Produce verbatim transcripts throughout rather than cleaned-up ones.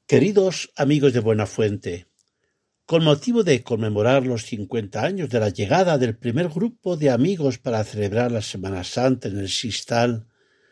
Queridos amigos de Buenafuente, con motivo de conmemorar los cincuenta años de la llegada del primer grupo de amigos para celebrar la Semana Santa en el Sistal,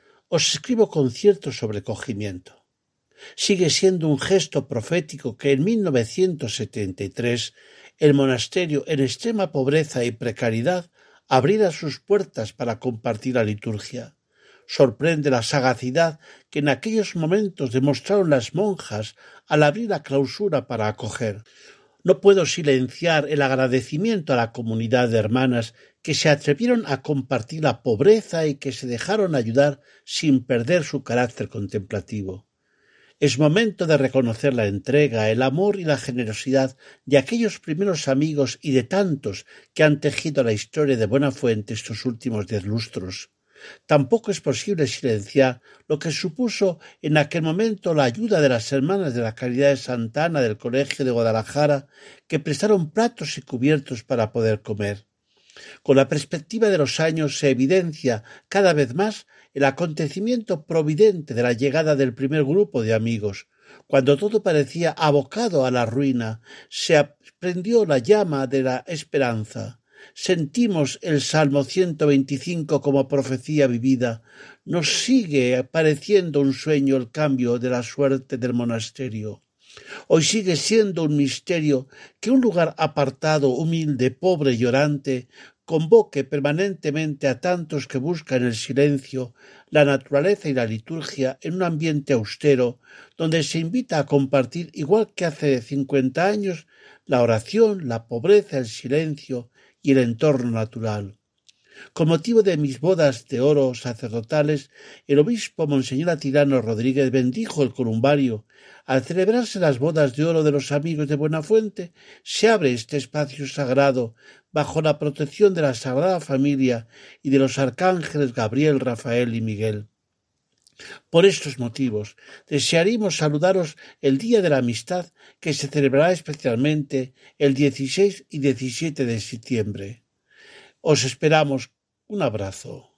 os escribo con cierto sobrecogimiento. Sigue siendo un gesto profético que en mil novecientos setenta y tres el monasterio, en extrema pobreza y precariedad, abriera sus puertas para compartir la liturgia. Sorprende la sagacidad que en aquellos momentos demostraron las monjas al abrir la clausura para acoger. No puedo silenciar el agradecimiento a la comunidad de hermanas que se atrevieron a compartir la pobreza y que se dejaron ayudar sin perder su carácter contemplativo. Es momento de reconocer la entrega, el amor y la generosidad de aquellos primeros amigos y de tantos que han tejido la historia de Buenafuente estos últimos diez lustros. Tampoco es posible silenciar lo que supuso en aquel momento la ayuda de las hermanas de la Caridad de Santa Ana del Colegio de Guadalajara, que prestaron platos y cubiertos para poder comer. Con la perspectiva de los años se evidencia cada vez más el acontecimiento providente de la llegada del primer grupo de amigos. Cuando todo parecía abocado a la ruina, se prendió la llama de la esperanza. Sentimos el Salmo ciento veinticinco como profecía vivida. Nos sigue pareciendo un sueño el cambio de la suerte del monasterio. Hoy sigue siendo un misterio que un lugar apartado, humilde, pobre y llorante convoque permanentemente a tantos que buscan el silencio, la naturaleza y la liturgia en un ambiente austero, donde se invita a compartir, igual que hace cincuenta años, la oración, la pobreza, el silencio y el entorno natural. Con motivo de mis bodas de oro sacerdotales, el obispo Monseñor Atilano Rodríguez bendijo el columbario. Al celebrarse las bodas de oro de los amigos de Buenafuente, se abre este espacio sagrado bajo la protección de la Sagrada Familia y de los arcángeles Gabriel, Rafael y Miguel. Por estos motivos, desearíamos saludaros el Día de la Amistad, que se celebrará especialmente el dieciséis y diecisiete de septiembre. Os esperamos. Un abrazo.